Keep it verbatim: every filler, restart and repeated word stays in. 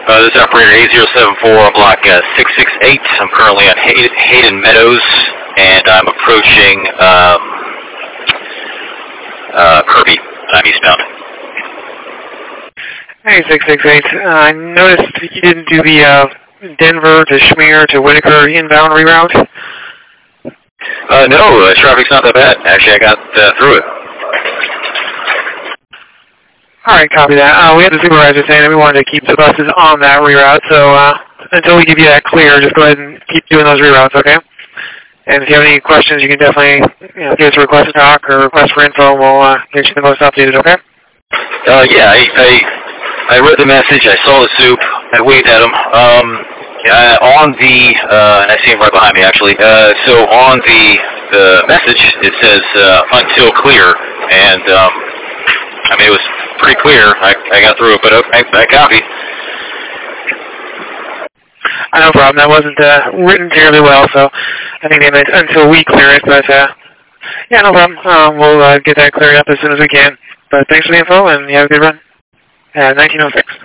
Uh, this is operator eight zero seven four, block uh, six six eight. I'm currently on Hay Hayden Meadows, and I'm approaching um, uh, Kirby. I'm eastbound. Hey, six six eight. Uh, I noticed you didn't do the uh, Denver to Schmear to Whitaker inbound reroute. Uh, no, uh, traffic's not that bad. Actually, I got uh, through it. All right, copy that. Uh, we had the supervisor saying that we wanted to keep the buses on that reroute, so uh, until we give you that clear, just go ahead and keep doing those reroutes, okay? And if you have any questions, you can definitely you know, give us a request to talk or request for info, and we'll uh, get you the most updated, okay? Uh, yeah, I, I I read the message. I saw the soup. I waved at him. Um, uh, on the uh, and I see him right behind me actually. Uh, so on the the message, it says uh, until clear, and um, I mean it was pretty clear. I I got through it, but I, I copied. No problem. That wasn't uh, written terribly well, so I think they meant until we clear it. But uh, yeah, no problem. Um, we'll uh, get that cleared up as soon as we can. But thanks for the info, and you have a good run. Uh, nineteen oh six.